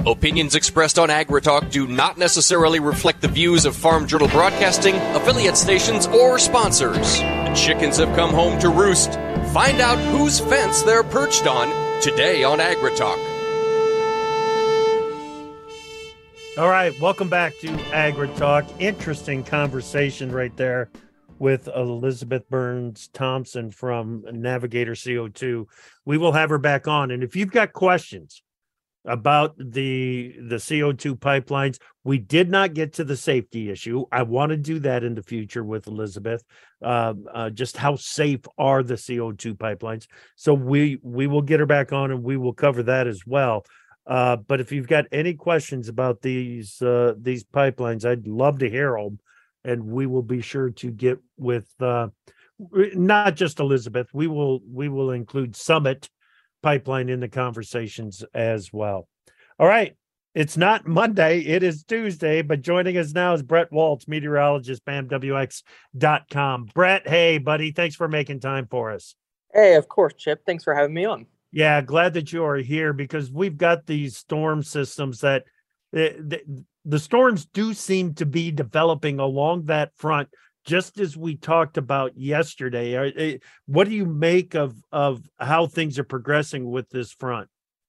Opinions expressed on AgriTalk do not necessarily reflect the views of Farm Journal Broadcasting, affiliate stations, or sponsors. The chickens have come home to roost. Find out whose fence they're perched on today on AgriTalk. All right, welcome back to AgriTalk. Interesting conversation right there with Elizabeth Burns Thompson from Navigator CO2. We will have her back on, and if you've got questions about the CO2 pipelines, we did not get to the safety issue. I want to do that in the future with Elizabeth. Just how safe are the CO2 pipelines? So we will get her back on, and we will cover that as well. But if you've got any questions about these pipelines, I'd love to hear them, and we will be sure to get with not just Elizabeth. We will include Summit Pipeline in the conversations as well. All right, it's not Monday, it is Tuesday, but joining us now is Brett Waltz, meteorologist, BAMWX.com. Brett, hey buddy, thanks for making time for us. Hey, of course, Chip. Thanks for having me on. Yeah, glad that you are here, because we've got these storm systems that the storms do seem to be developing along that front, just as we talked about yesterday. What do you make of how things are progressing with this front?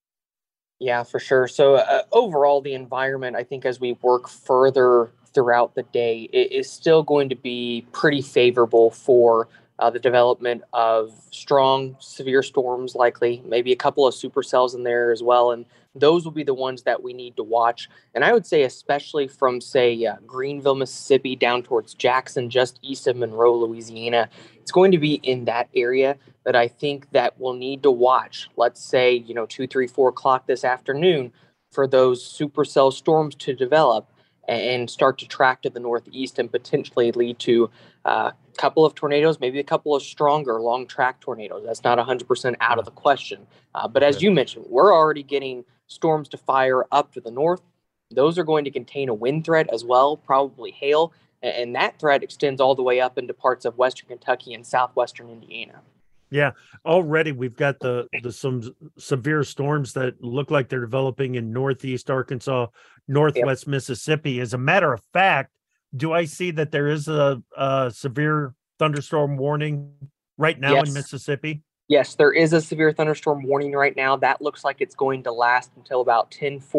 Yeah, for sure. So overall, the environment, I think, as we work further throughout the day, it is still going to be pretty favorable for the development of strong, severe storms, likely, maybe a couple of supercells in there as well. And those will be the ones that we need to watch. And I would say, especially from, say, Greenville, Mississippi, down towards Jackson, just east of Monroe, Louisiana, it's going to be in that area that I think that we'll need to watch. Let's say, 2, 3, 4 o'clock this afternoon for those supercell storms to develop and start to track to the northeast and potentially lead to a couple of tornadoes, maybe a couple of stronger long track tornadoes. That's not 100% out of the question. But as you mentioned, we're already getting storms to fire up to the north. Those are going to contain a wind threat as well, probably hail. And that threat extends all the way up into parts of western Kentucky and southwestern Indiana. Yeah, already we've got some severe storms that look like they're developing in northeast Arkansas, northwest Mississippi. As a matter of fact, do I see that there is a severe thunderstorm warning right now in Mississippi? Yes, there is a severe thunderstorm warning right now. That looks like it's going to last until about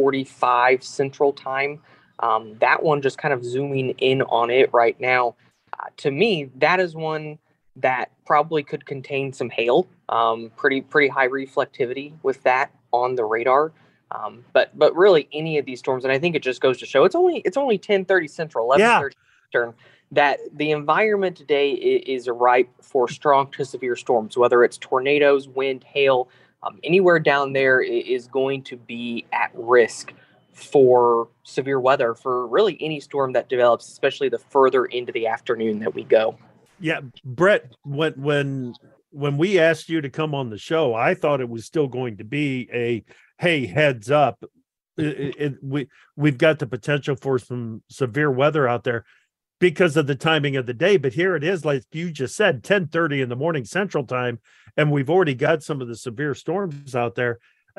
10:45 Central Time. That one, just kind of zooming in on it right now, to me, that is one that probably could contain some hail, pretty high reflectivity with that on the radar. But really any of these storms, and I think it just goes to show it's only 10:30 Central, 11:30 Eastern, that the environment today is ripe for strong to severe storms, whether it's tornadoes, wind, hail, anywhere down there is going to be at risk for severe weather for really any storm that develops, especially the further into the afternoon that we go. Yeah, Brett, when we asked you to come on the show, I thought it was still going to be a, hey, heads up. We've got the potential for some severe weather out there because of the timing of the day. But here it is, like you just said, 10:30 in the morning Central Time, and we've already got some of the severe storms out there.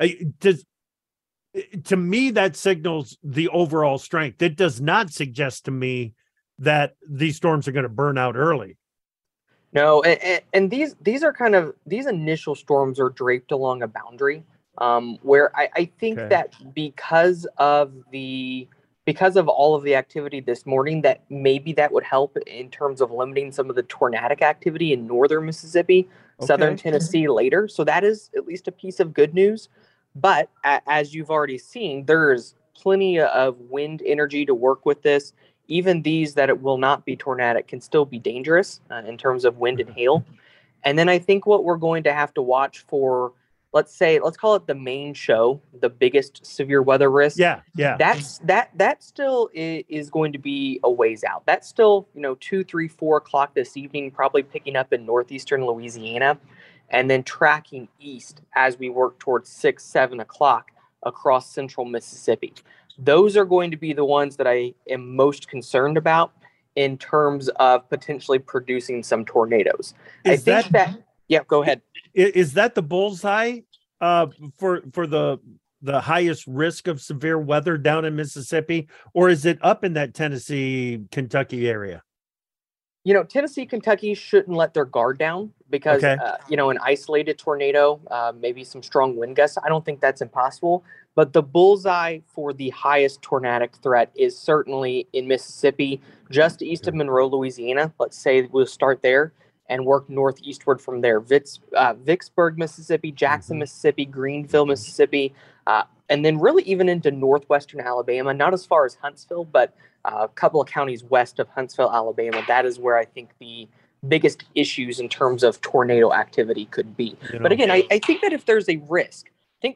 To me, that signals the overall strength. It does not suggest to me that these storms are going to burn out early. No, and these are kind of, these initial storms are draped along a boundary where I think that because of all of the activity this morning, that maybe that would help in terms of limiting some of the tornadic activity in northern Mississippi, southern Tennessee later. So that is at least a piece of good news. But as you've already seen, there's plenty of wind energy to work with this. Even these that it will not be tornadic can still be dangerous in terms of wind and hail. And then I think what we're going to have to watch for, let's call it the main show, the biggest severe weather risk. Yeah. That still is going to be a ways out. That's still, 2, 3, 4 o'clock this evening, probably picking up in northeastern Louisiana, and then tracking east as we work towards 6, 7 o'clock across central Mississippi. Those are going to be the ones that I am most concerned about in terms of potentially producing some tornadoes. Go ahead. Is that the bullseye for the the highest risk of severe weather down in Mississippi, or is it up in that Tennessee, Kentucky area? Tennessee, Kentucky shouldn't let their guard down because, Okay. an isolated tornado, maybe some strong wind gusts, I don't think that's impossible. But the bullseye for the highest tornadic threat is certainly in Mississippi, just east of Monroe, Louisiana. Let's say we'll start there and work northeastward from there. Vicksburg, Mississippi, Jackson, Mississippi, Greenville, Mississippi, and then really even into northwestern Alabama, not as far as Huntsville, but a couple of counties west of Huntsville, Alabama. That is where I think the biggest issues in terms of tornado activity could be. But again, I think that if there's a risk,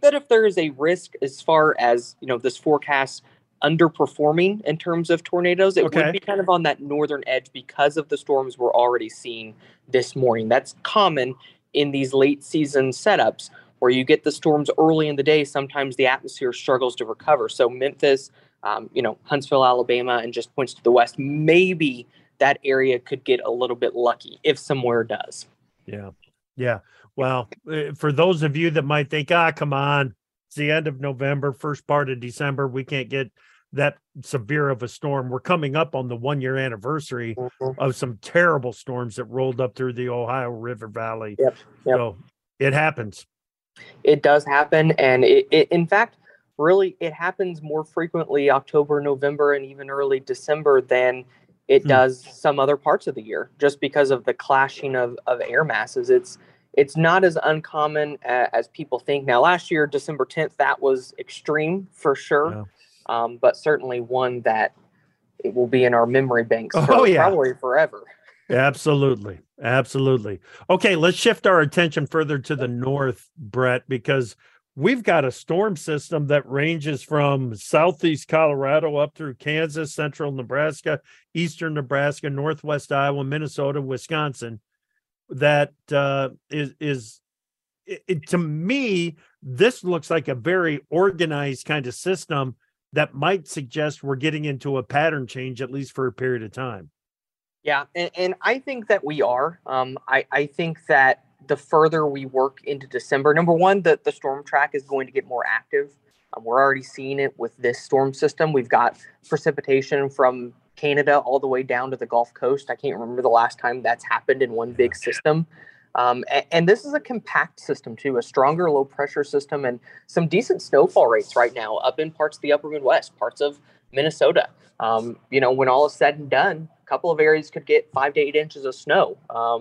as far as, this forecast underperforming in terms of tornadoes, it would be kind of on that northern edge because of the storms we're already seeing this morning. That's common in these late season setups where you get the storms early in the day. Sometimes the atmosphere struggles to recover. So Memphis, Huntsville, Alabama, and just points to the west, maybe that area could get a little bit lucky if somewhere does. Yeah. Yeah. Well, for those of you that might think, come on, it's the end of November, first part of December, we can't get that severe of a storm. We're coming up on the 1-year anniversary of some terrible storms that rolled up through the Ohio River Valley. Yep. So it happens. It does happen. And it in fact, really, it happens more frequently October, November, and even early December than it does some other parts of the year, just because of the clashing of air masses. It's not as uncommon as people think. Now, last year, December 10th, that was extreme for sure, but certainly one that it will be in our memory banks for probably forever. Absolutely. Absolutely. Okay, let's shift our attention further to the north, Brett, because we've got a storm system that ranges from southeast Colorado up through Kansas, central Nebraska, eastern Nebraska, northwest Iowa, Minnesota, Wisconsin. That is to me, this looks like a very organized kind of system that might suggest we're getting into a pattern change, at least for a period of time. Yeah, and I think that we are. I think that the further we work into December, number one, the storm track is going to get more active. We're already seeing it with this storm system. We've got precipitation from Canada all the way down to the Gulf Coast. I can't remember the last time that's happened in one big system. And this is a compact system too, a stronger low pressure system, and some decent snowfall rates right now up in parts of the upper Midwest, parts of Minnesota. When all is said and done, a couple of areas could get 5 to 8 inches of snow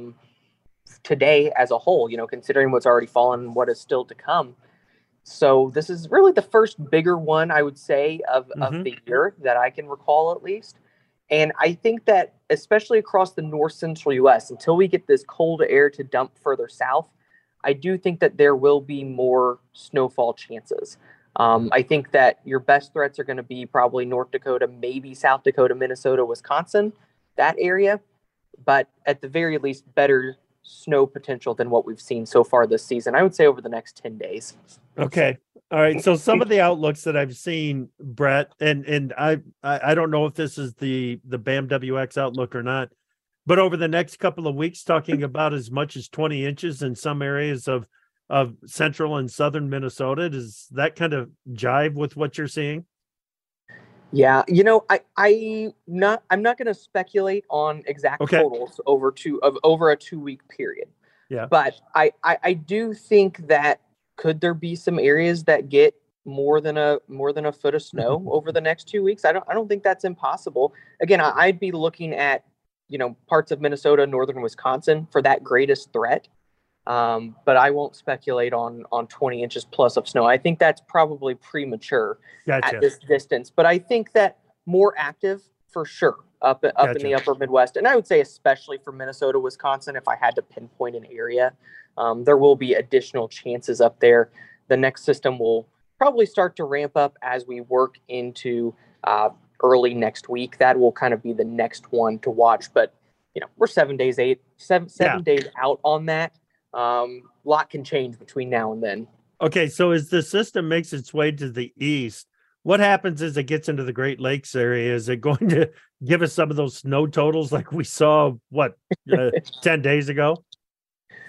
today as a whole, considering what's already fallen and what is still to come. So this is really the first bigger one, I would say, of the year that I can recall at least. And I think that especially across the north central U.S., until we get this cold air to dump further south, I do think that there will be more snowfall chances. I think that your best threats are going to be probably North Dakota, maybe South Dakota, Minnesota, Wisconsin, that area. But at the very least, better snow potential than what we've seen so far this season, I would say over the next 10 days. Okay. All right. So some of the outlooks that I've seen, Brett, and I don't know if this is the BAM-WX outlook or not, but over the next couple of weeks, talking about as much as 20 inches in some areas of central and southern Minnesota. Does that kind of jive with what you're seeing? Yeah, I'm not going to speculate on exact totals over a 2-week period. Yeah, but I do think that could there be some areas that get more than a foot of snow over the next 2 weeks? I don't think that's impossible. Again, I'd be looking at parts of Minnesota, northern Wisconsin for that greatest threat. But I won't speculate on 20 inches plus of snow. I think that's probably premature at this distance. But I think that more active for sure up in the upper Midwest. And I would say especially for Minnesota, Wisconsin, if I had to pinpoint an area, there will be additional chances up there. The next system will probably start to ramp up as we work into early next week. That will kind of be the next one to watch. But, we're 7 days out on that. Lot can change between now and then. Okay, so as the system makes its way to the east, what happens as it gets into the Great Lakes area? Is it going to give us some of those snow totals like we saw, 10 days ago?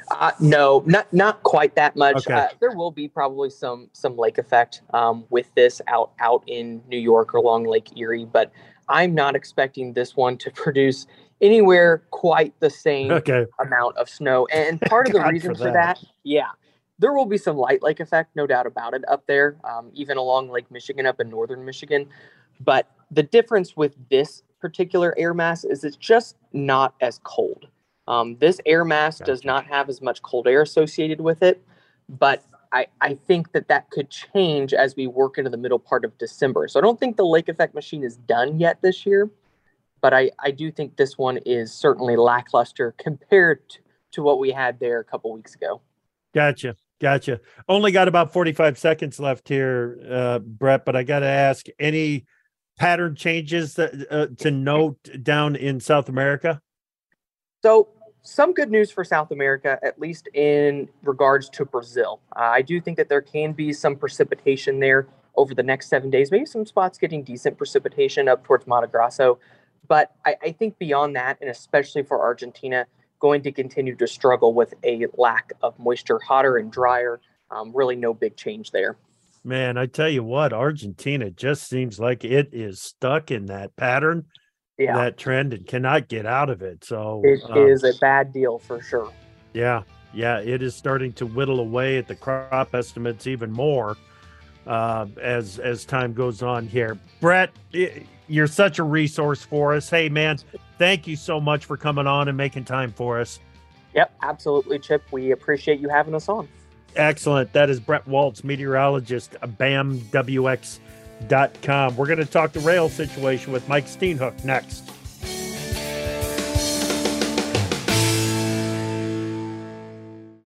No, not quite that much. Okay. There will be probably some lake effect with this out in New York or along Lake Erie, but I'm not expecting this one to produce anywhere quite the same amount of snow. And part of the reason for that, there will be some light lake effect, no doubt about it, up there, even along Lake Michigan up in northern Michigan. But the difference with this particular air mass is it's just not as cold. This air mass does not have as much cold air associated with it, but I think that could change as we work into the middle part of December. So I don't think the lake effect machine is done yet this year, but I do think this one is certainly lackluster compared to what we had there a couple weeks ago. Gotcha. Only got about 45 seconds left here, Brett, but I got to ask, any pattern changes to note down in South America? So some good news for South America, at least in regards to Brazil. I do think that there can be some precipitation there over the next 7 days, maybe some spots getting decent precipitation up towards Mato Grosso. But I think beyond that, and especially for Argentina, going to continue to struggle with a lack of moisture, hotter and drier. Really no big change there. Man, I tell you what, Argentina just seems like it is stuck in that pattern, that trend, and cannot get out of it. So it is a bad deal for sure. Yeah, it is starting to whittle away at the crop estimates even more as time goes on here. Brett, you're such a resource for us. Hey, man, thank you so much for coming on and making time for us. Yep, absolutely, Chip. We appreciate you having us on. Excellent. That is Brett Waltz, meteorologist, BAMWX.com. We're going to talk the rail situation with Mike Steenhook next.